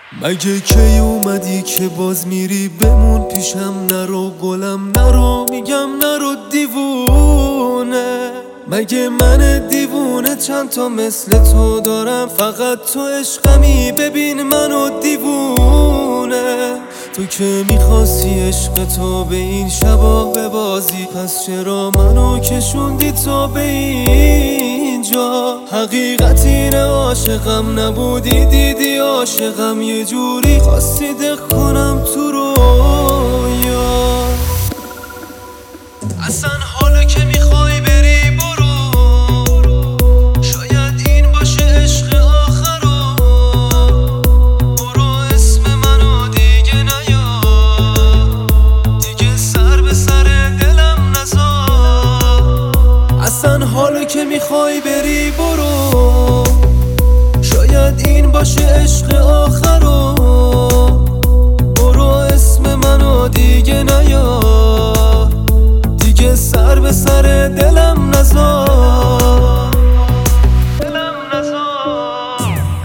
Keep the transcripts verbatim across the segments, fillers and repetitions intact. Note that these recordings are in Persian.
مگه کی اومدی که باز میری بمون پیشم؟ نرو گلم نرو، میگم نرو دیوونه. مگه من دیوونه چند تا مثل تو دارم؟ فقط تو عشقمی، ببین منو دیوونه. تو که میخواستی عشق تو به این شبا ببازی، پس چرا منو کشوندی تو به اینجا؟ حقیقت اینه عاشقم نبودی، دیدی عاشقم یه جوری خواستی دق کنم تو رویا. اصلا حالا که میخوای بری برو، شاید این باشه عشق آخرو. برو اسم منو دیگه نیار، دیگه سر به سر دلم نذار. اصلا حالا که میخوای بری برو، شاید این باشه عشق آخرو. برو اسم منو دیگه نیار، دیگه سر به سر دلم نذار. دلم نذار.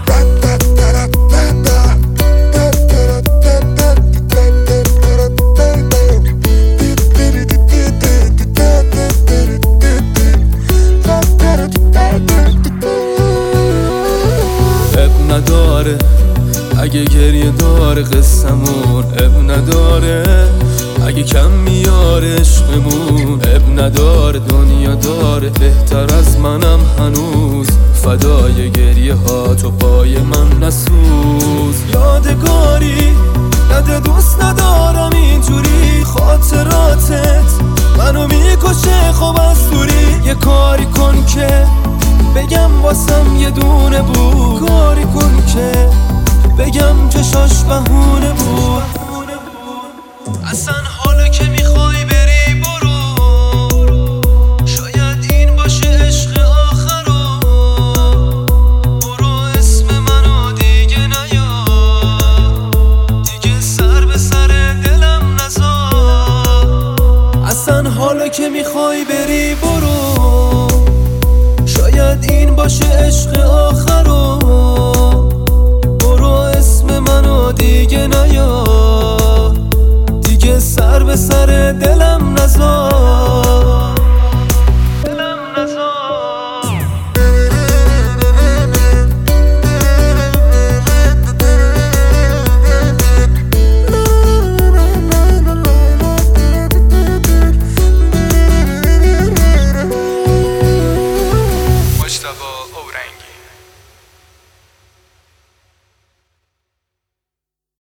اب نداره اگه گریه داره قصمون، اب نداره اگه کم میاره عشقمون، اب نداره دنیا داره بهتر از منم هنوز. فدای گریه ها تو پای من نسوز. یادگاری نده دوست ندارم اینجوری، خاطراتت منو میکشه خب از دوری. یه کاری کن که بگم واسم یه دونه بود، کاری کن که